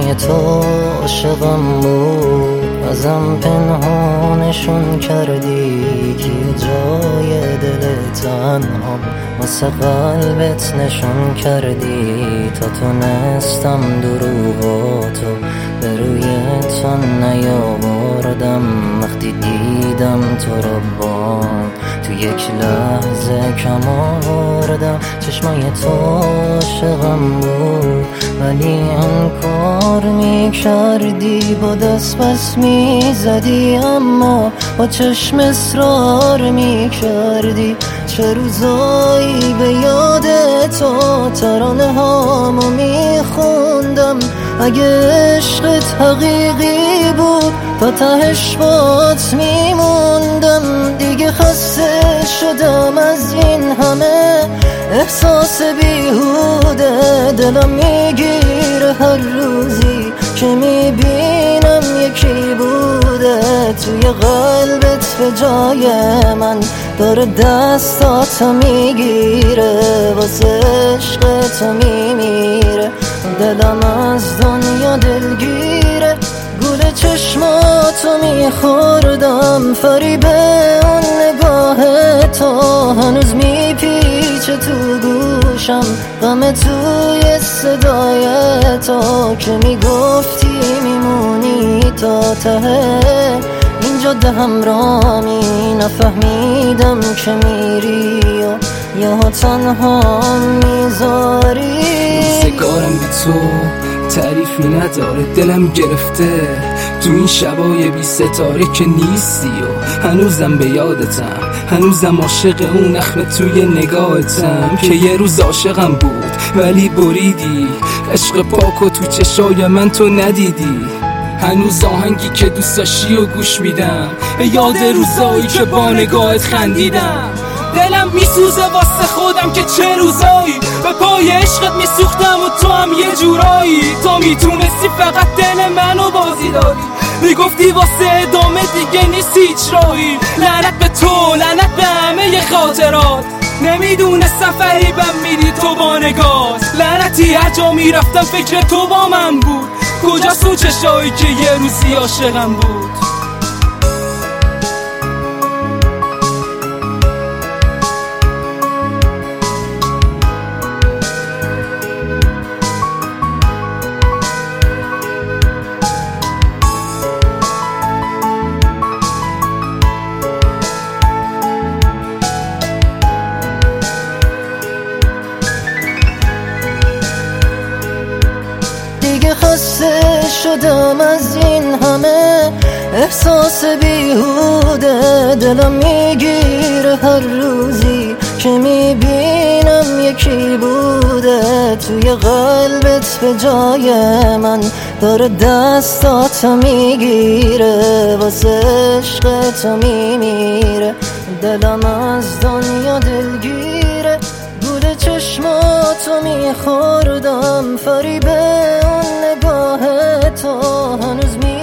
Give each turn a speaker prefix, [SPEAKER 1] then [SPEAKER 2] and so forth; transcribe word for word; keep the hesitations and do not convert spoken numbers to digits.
[SPEAKER 1] چشمای تو عاشقم بود، ازم پنهانشون کردی که جای دل تنهام واسه قلبت نشون کردی. تا تونستم دروغاتو به روی تو نیاوردم، وقتی دیدم تو رو بام تو یک لحظه کم آوردم. چشمای تو عاشقم بود ولی انکار می کردی، با دست پس می زدی اما با چشم اصرار می کردی. چه روزایی به یاد تو ترانه هامو می خوندم، اگه عشقت حقیقی بود تا تهش بات می موندم. دیگه خسته شدم از این همه احساس بیهوده، دلم میگیره هر روزی که میبینم یکی بوده توی قلبت به جای من، داره دستاتو میگیره واسه عشق تو میمیره. دلم از دنیا دلگیره، گول چشماتو میخوردم، فریب اون نگاه تو هنوز میپیچه تو گوشم، غم توی صدای تو که میگفتی میمونی تا ته این جاده همرامی. نفهمیدم که میری و یا تنها میذاری.
[SPEAKER 2] روزگارم بی تو تعریفی نداره، دلم گرفته تو این شبای بی ستاره که نیستی و هنوزم به یادتم، هنوزم عاشق اون نخمه توی نگاهتم که یه روز عاشقم بود ولی بریدی عشق پاکو تو چشای من تو ندیدی. هنوز آهنگی که دوست داشتی و گوش میدم، به یاد روزایی که با نگاهت خندیدم. دلم میسوزه واسه خودم که چه روزایی به پای عشقت میسوختم و تو هم یه جورایی. تو میتونستی فقط دل منو بازی داری، میگفتی واسه ادامه دیگه نیست هیچ راهی. لعنت به تو، لعنت به همه خاطرات، نمیدونستم فریبم میری تو با نگاهت. لعنتی هر جا میرفتم فکر تو با من بود، کجاست اون چشایی که یه روزی عاشقم بود.
[SPEAKER 1] خسته شدم از این همه احساس بیهوده، دلم میگیره هر روزی که میبینم یکی بوده توی قلبت به جای من، داره دستاتو میگیره واسه عشق تو میمیره. دلم از دنیا دلگیره، گول چشماتو میخوردم، فریب اون نگاه تو هنوز می